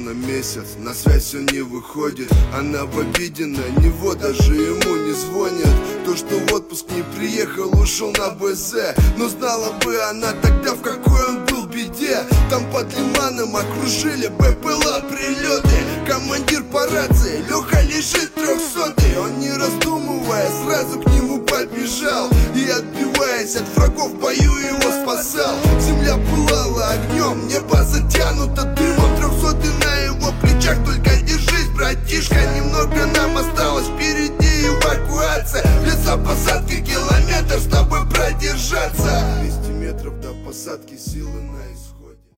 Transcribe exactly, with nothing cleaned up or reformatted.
ровно месяц, на связь все не выходит. Она в обиде на него, даже ему не звонит. То, что в отпуск не приехал, ушел на БЗ. Но знала бы она тогда, в какой он был беде. Там под Лиманом окружили БПЛА прилеты. Командир по рации, Леха лежит